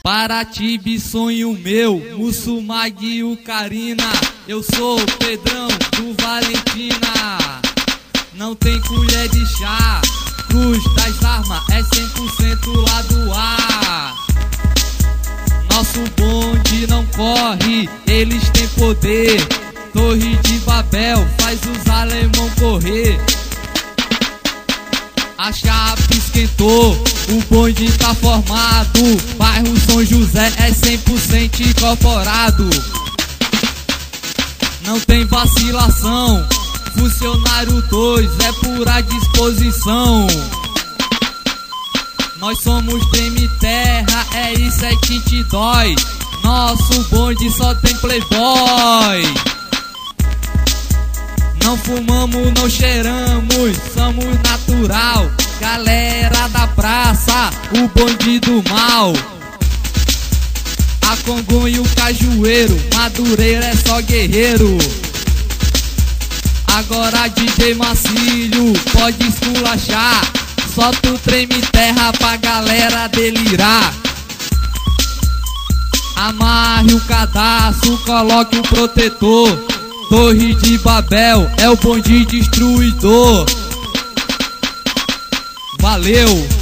Paratibe, sonho meu, Mussumag e o Carina. Eu sou o Pedrão do Valentina. Não tem colher de chá, Cruz das Armas é 100% lá do ar. Nosso bonde não corre, eles têm poder. Torre de Babel faz os alemão correr. A chapa esquentou, o bonde tá formado. Bairro São José é 100% incorporado. Não tem vacilação, funcionário 2 é pura disposição. Nós somos Treme Terra, é isso é que te dói. Nosso bonde só tem playboy. Não fumamos, não cheiramos, somos natural. Galera da praça, o bonde do mal. A Congonha e o Cajueiro, Madureira é só guerreiro. Agora DJ Marcílio, pode esculachar. Solta o Treme Terra pra galera delirar. Amarre o cadastro, coloque o protetor. Torre de Babel é o bonde destruidor. Valeu!